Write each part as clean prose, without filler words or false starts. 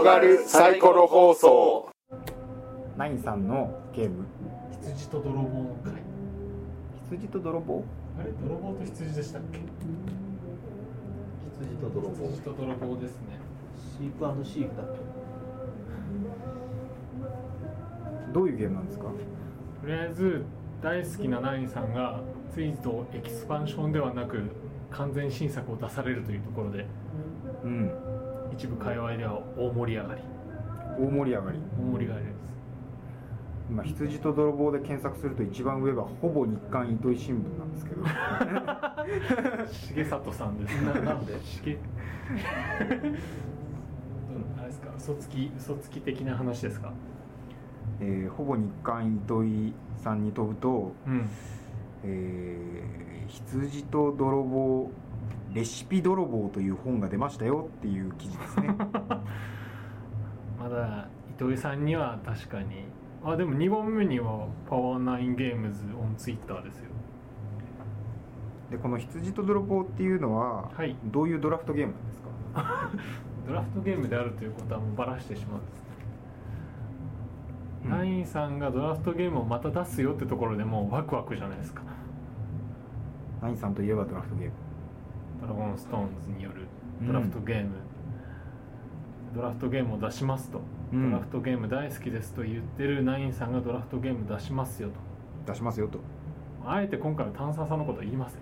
がるサイコロ放送。 ナインさんのゲーム羊と泥棒の回。 羊と泥棒、 あれ泥棒と羊でしたっけ？ 羊と泥棒、 羊と泥棒ですね。 シープ&シーフだっけ。 どういうゲームなんですか？ とりあえず大好きなナインさんがついとエキスパンションではなく完全新作を出されるというところで、 うん、 一部界隈では大盛り上がり。 大盛り上がり。 大盛り上がりです。 今羊と泥棒で検索すると一番上はほぼ日刊糸井新聞なんですけど重里さんです。 なんであれですか、嘘つき的な話ですか？ ほぼ日刊糸井さんに飛ぶと、 うん、 羊と泥棒レシピ泥棒という本が出ましたよっていう記事ですねまだ糸井さんには確かに、あ、でも2番目にはパワーナインゲームズオンツイッターですよ。 でこの羊と泥棒っていうのは、 はい、 どういうドラフトゲームなんですか？ ドラフトゲームであるということはもうバラしてしまうんですね、ナインさんがドラフトゲームをまた出すよってところでもうワクワクじゃないですか。 ナインさんといえばドラフトゲーム、 ドラゴンストーンズによるドラフトゲーム、ドラフトゲームを出しますと、ドラフトゲーム大好きですと言ってるナインさんがドラフトゲーム出しますよと。 出しますよと。 あえて今回は炭酸さんのことは言いません。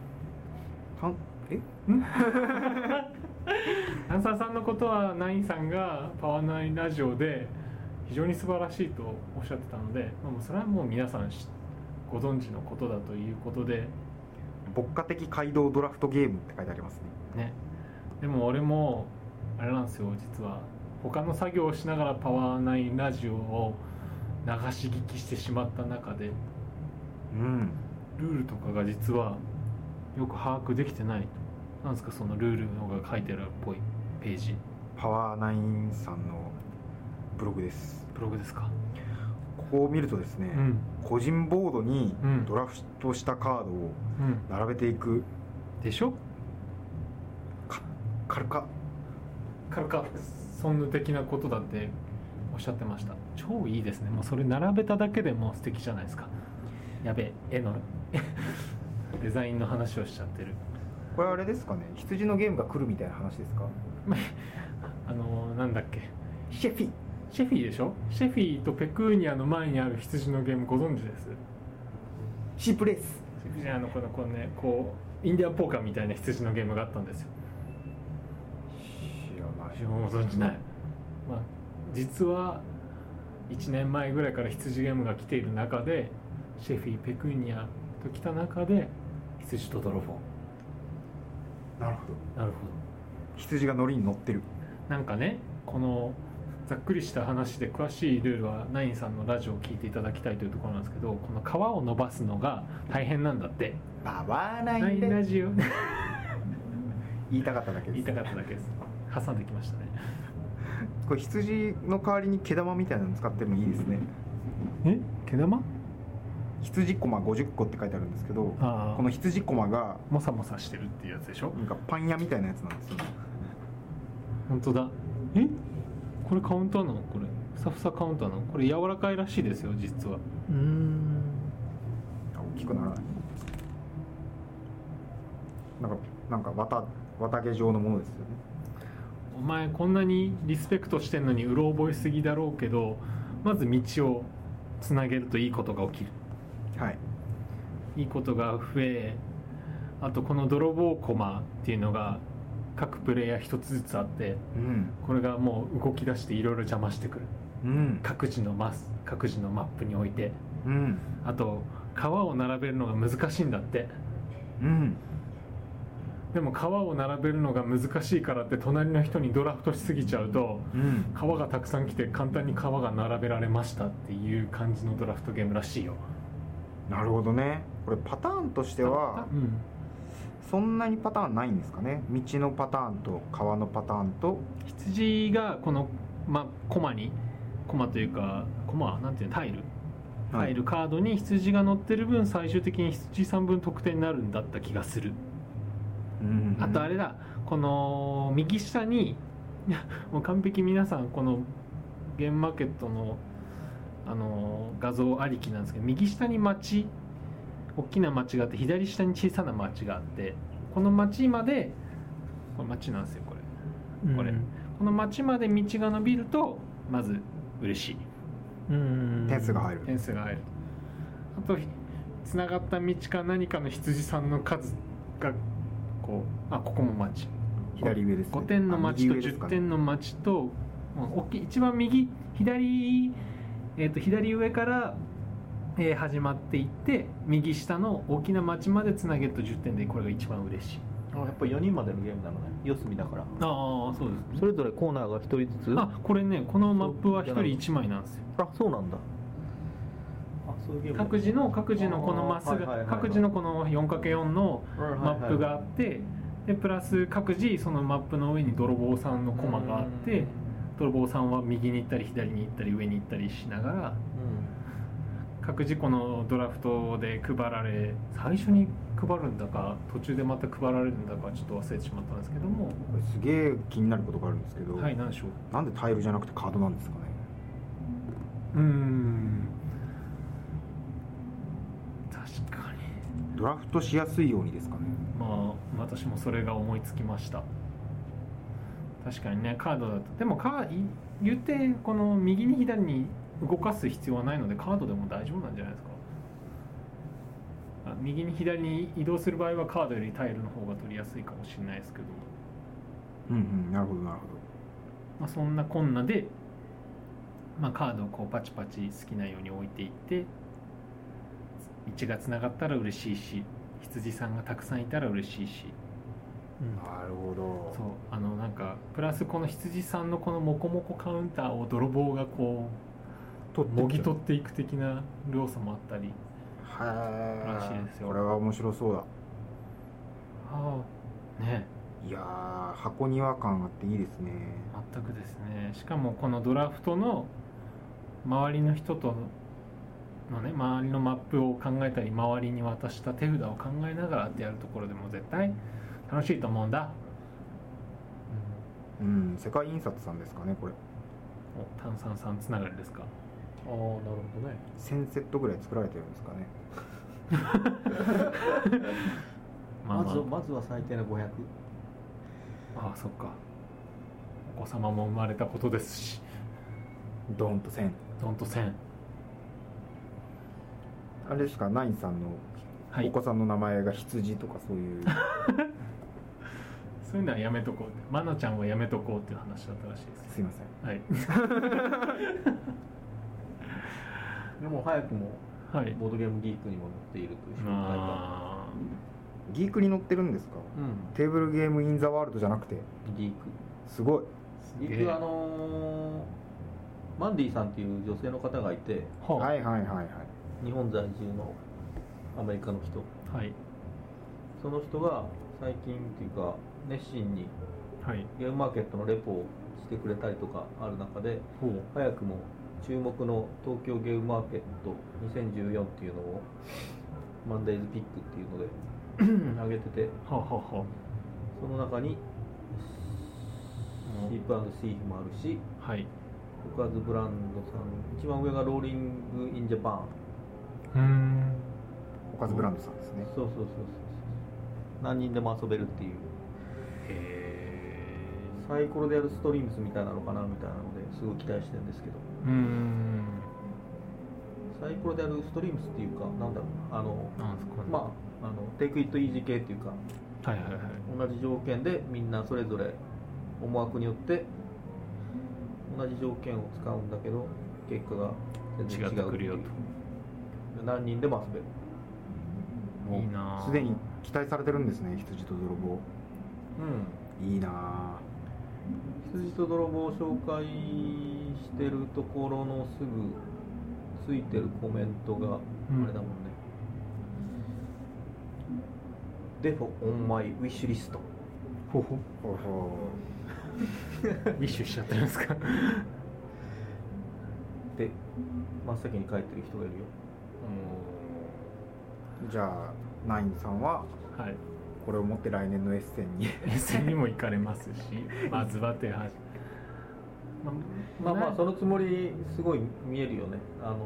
炭酸さんのことはナインさんがパワーナインラジオで非常に素晴らしいとおっしゃってたので、もうそれはもう皆さんご存知のことだということで。 牧歌的街道ドラフトゲームって書いてありますね。 でも俺もあれなんですよ、実は他の作業をしながらパワーナインラジオを流し聞きしてしまった中で、ルールとかが実はよく把握できてない。なんですかそのルールのが書いてあるっぽいページ。 パワーナインさんのブログです。 ブログですか。 ここを見るとですね、個人ボードにドラフトしたカードを並べていく、 でしょ。 カルカソンヌ的なことだっておっしゃってました。超いいですね。もうそれ並べただけでも素敵じゃないですか。やべえ、絵のデザインの話をしちゃってる。 これあれですかね、羊のゲームが来るみたいな話ですか？ なんだっけ、 シェフィでしょ。シェフィとペクーニャの前にある羊のゲームご存知です？ シープレース。 このね、こうインディアンポーカーみたいな羊のゲームがあったんですよ。知らない。ご存知ない。実は1年前ぐらいから羊ゲームが来ている中で、シェフィ、ペクーニャと来た中で羊と泥棒。 なるほど。羊がノリに乗ってる。なんかね、 このざっくりした話で詳しいルールはナインさんのラジオを聞いていただきたいというところなんですけど、この皮を伸ばすのが大変なんだって。 パワーナインラジオ言いたかっただけです。 挟んできましたね。 これ羊の代わりに毛玉みたいなの使ってるのいいですね。 毛玉？ 羊コマ50個って書いてあるんですけど、この羊コマがモサモサしてるっていうやつでしょ。 なんかパン屋みたいなやつなんですよ。 本当だ。これカウンターなの？これふさふさカウンターなの？これ柔らかいらしいですよ、実は。 大きくならない。なんか綿毛状のものですよね。 お前こんなにリスペクトしてんのにうろ覚えすぎだろうけど、まず道をつなげるといいことが起きる。いいことが増え、あとこの泥棒コマっていうのが各プレイヤー一つずつあって、これがもう動き出していろいろ邪魔してくる、各自のマップにおいて、あと川を並べるのが難しいんだって、でも川を並べるのが難しいからって隣の人にドラフトしすぎちゃうと、川がたくさん来て簡単に川が並べられましたっていう感じのドラフトゲームらしいよ。なるほどね。これパターンとしては、そんなにパターンないんですかね。道のパターンと川のパターンと、 羊がこの、コマというかなんていうの、タイルカードに羊が乗ってる分、最終的に羊さん分得点になるんだった気がする。あとあれだ、この右下にもう完璧皆さんこのゲームマーケットの画像ありきなんですけど、右下に町、大きな町があって左下に小さな町があって、この町まで、これ町なんですよこれ、この町まで道が伸びるとまず嬉しい、 点数が入る。 あとつながった道か何かの羊さんの数がここも町、 左上ですね。 5点の町と10点の町と、一番右左上から、始まっていって右下の大きな町までつなげると10点で、これが一番嬉しい。 やっぱり4人までのゲームなのね、四隅だから。 ああそうですね。 それぞれコーナーが1人ずつ。 これね、このマップは1人1枚なんですよ。 そうなんだ。そういうゲーム。 各自のこのマスが、各自のこの 4×4 のマップがあって、でプラス各自そのマップの上に泥棒さんのコマがあって、泥棒さんは右に行ったり左に行ったり上に行ったりしながら、各自このドラフトで配られ、最初に配るんだか途中でまた配られるんだかちょっと忘れてしまったんですけども、 これすげえ気になることがあるんですけど、 はい、何でしょう。 なんでタイルじゃなくてカードなんですかね。 確かにドラフトしやすいようにですかね。 私もそれが思いつきました。確かにね、カードだとでも言ってこの右に左に動かす必要はないので、カードでも大丈夫なんじゃないですか。右に左に移動する場合はカードよりタイルの方が取りやすいかもしれないですけど、 なるほど。 そんなこんなで、カードをこうパチパチ好きなように置いていって、道がつながったら嬉しいし、羊さんがたくさんいたら嬉しいし、 なるほど。 そうなんかプラスこの羊さんのこのモコモコカウンターを泥棒がこうもぎ取っていく的な要素もあったりらしいですよ。 これは面白そうだ。 ね。 いやー、箱庭感あっていいですね。 全くですね。しかもこのドラフトの周りの人とのね、周りのマップを考えたり、周りに渡した手札を考えながらってやるところでも絶対楽しいと思うんだ。 世界印刷さんですかね、これ。 炭酸さんつながりですか。 なるほどね。 1000セットぐらい作られてるんですかね。 まずは最低の500。 そっか。お子様も生まれたことですし、 ドンと1000。あれですか、ナインさんのお子さんの名前が羊とかそういうそういうのはやめとこうって、マナちゃんはやめとこうっていう話だったらしいです。 すいません。 はい。 でも早くもボードゲームギークにも載っているという紹介が。 ギークに載ってるんですか。テーブルゲームインザワールドじゃなくてギーク。 すごい。 ギークマンディさんっていう女性の方がいて、日本在住のアメリカの人、その人が最近っていうか熱心にゲームマーケットのレポをしてくれたりとかある中で、早くも注目の東京ゲームマーケット2014っていうのをマンデイズピックっていうので上げてて、その中にシープ&シーフもあるし、コカズブランドさん、一番上がローリングインジャパン。 おかずブランドさんですね。 そう何人でも遊べるっていう。サイコロでやるストリームスみたいなのかなみたいなのですごい期待してるんですけど、サイコロでやるストリームスっていうか、なんだろう、テイクイットイージー系っていうか、同じ条件でみんなそれぞれ思惑によって同じ条件を使うんだけど結果が全然違うっていう。何人でも遊べる。 いいな。 すでに期待されてるんですね、羊と泥棒。いいな。 羊と泥棒を紹介してるところのすぐついてるコメントがあれだもんね。デフォ on my wish list。 ウィッシュしちゃってるんですか。 で、真っ先に書いてる人がいるよ。 じゃあナインさんは、 これを持って来年のエッセンにも行かれますし、まずは手始まあそのつもりすごい見えるよね。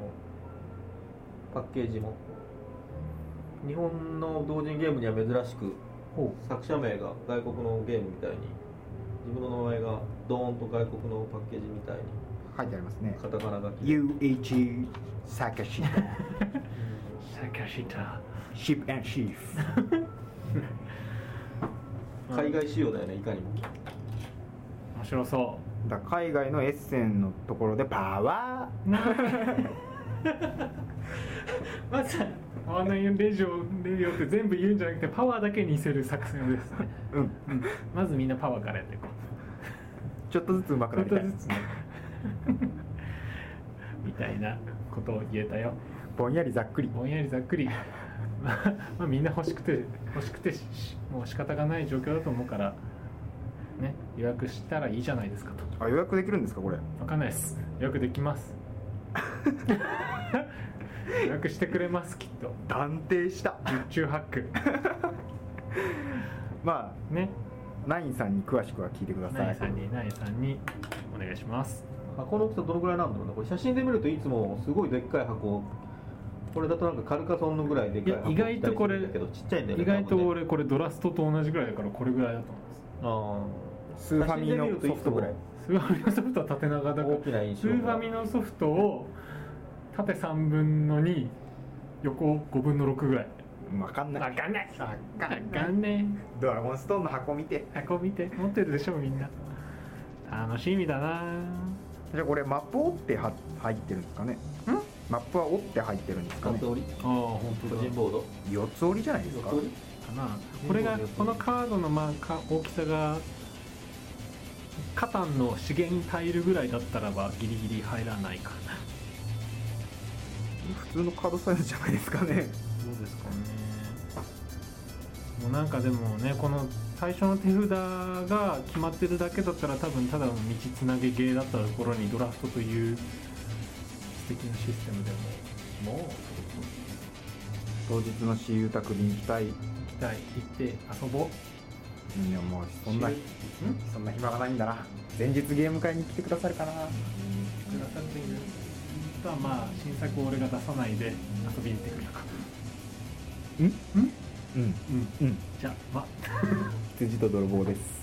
パッケージも日本の同人ゲームには珍しく作者名が外国のゲームみたいに自分の名前がドーンと外国のパッケージみたいに書いてありますね。 カタカナ書き UH サカシタサカシタシップ&シーフ海外仕様だよね、いかにも。 面白そう。 だ海外のエッセンのところでパワーまずパワーナインレジオって全部言うんじゃなくてパワーだけ似せる作戦ですね。まずみんなパワーからやっていこう。ちょっとずつ上手くなりたい。 ちょっとずつねみたいなことを言えたよ。 ぼんやりざっくりまあみんな欲しくてもう仕方がない状況だと思うからね、予約したらいいじゃないですかと。 あ、予約できるんですかこれ。 わかんないです。予約できます予約してくれますきっと。 断定した。 十中八九まあね、ナインさんに詳しくは聞いてください。 ナインさんにお願いします。 箱の大きさどのぐらいなんだろうな。これ写真で見るといつもすごいでっかい箱、これだとなんかカルカソンのぐらいでっかい箱。 意外とこれだけどちっちゃいんだよね。 意外と俺これドラストと同じぐらいだからこれぐらいだと思います。 スーファミのソフトぐらい。 スーファミのソフトは縦長だから、 大きな印象。 スーファミのソフトを縦3分の2横5分の6ぐらい。 分かんないドラゴンストーンの箱見て持ってるでしょみんな。楽しみだな。 じゃあこれマップ折って入ってるんですかね。マップは折って入ってるんですかね。 折り。ああ本当だ。個人ボード 4つ折りじゃないですか。 かな。これがこのカードの大きさがカタンの資源タイルぐらいだったらばギリギリ入らないかな。 普通のカードサイズじゃないですかね。 どうですかね。もうなんかでもね、この最初の手札が決まってるだけだったら多分ただの道つなげゲーだったところにドラフトという素敵なシステムでもう当日の私有宅に行きたい。 行って遊ぼう。 いやもうそんな暇がないんだな。前日ゲーム会に来てくださるかな。 来てくださっているとはまあ新作を俺が出さないで遊びに行ってくるか。じゃあまあ羊と泥棒です。